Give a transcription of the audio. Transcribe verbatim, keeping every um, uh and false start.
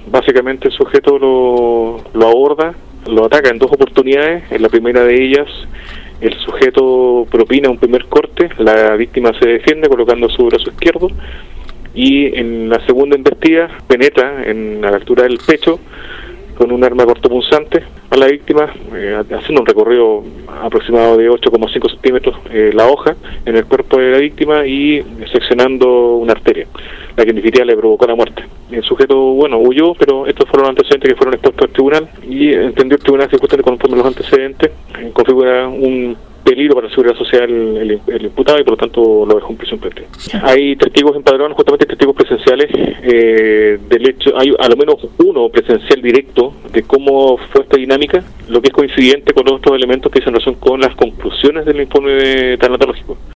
Básicamente el sujeto lo, lo aborda, lo ataca en dos oportunidades. En la primera de ellas, el sujeto propina un primer corte, la víctima se defiende colocando su brazo izquierdo, y en la segunda embestida penetra en la altura del pecho con un arma cortopunzante a la víctima, eh, haciendo un recorrido aproximado de ocho coma cinco centímetros eh, la hoja en el cuerpo de la víctima y seccionando una arteria, la que en definitiva le provocó la muerte. El sujeto, bueno, huyó, pero estos fueron los antecedentes que fueron expuestos al tribunal, y entendió el tribunal que justamente conforme a los antecedentes eh, configura un peligro para la seguridad social el, el imputado, y por lo tanto lo dejó en prisión preventiva. Hay testigos empadronados, justamente testigos presenciales eh, del hecho. Hay a lo menos uno presencial directo de cómo fue esta dinámica, lo que es coincidente con los otros elementos que dicen relación con las conclusiones del informe tanatológico.